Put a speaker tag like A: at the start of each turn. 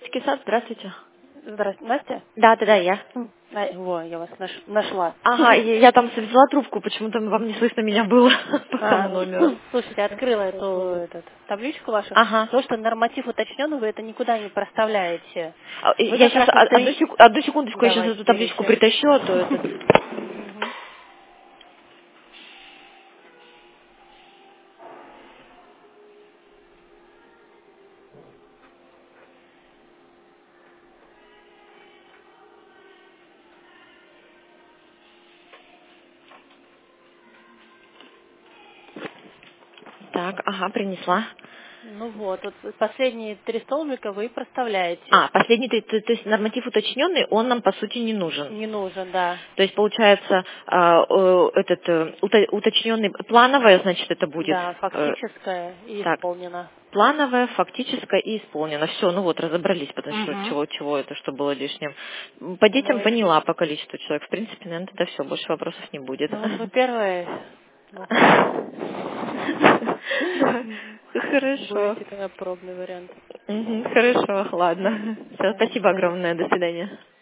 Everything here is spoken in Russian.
A: Детский сад, здравствуйте.
B: Здравствуйте, Настя?
A: Да, я.
B: Во, я вас нашла.
A: Ага, я там взяла трубку, почему-то вам не слышно меня было по тому номеру.
B: Слушайте, открыла эту табличку вашу.
A: Ага.
B: То, что норматив уточнен, вы это никуда не проставляете. Вы
A: Я
B: как
A: сейчас,
B: раз вот
A: одну секундочку, я сейчас
B: Давайте,
A: эту табличку
B: берите.
A: притащу, а то это...
B: Мгм.
A: Так, ага, принесла.
B: Ну вот последние 3 столбика вы проставляете.
A: Последний, то есть норматив уточненный, он нам по сути не нужен.
B: Не нужен, да.
A: То есть получается, уточненный, плановое, значит, это будет...
B: Да, фактическое и
A: Так,
B: исполнено.
A: плановое, фактическое и исполнено. Все, ну вот, разобрались, потому что
B: Мгм.
A: чего это, что было лишним. По детям
B: Ну,
A: поняла, по количеству человек. В принципе, наверное, тогда все, больше вопросов не будет.
B: ну вот вы первые, ну,
A: Хорошо.
B: будете тогда пробный вариант.
A: Хорошо, ладно. Все,
B: Да, до
A: спасибо
B: свидания.
A: огромное, до свидания.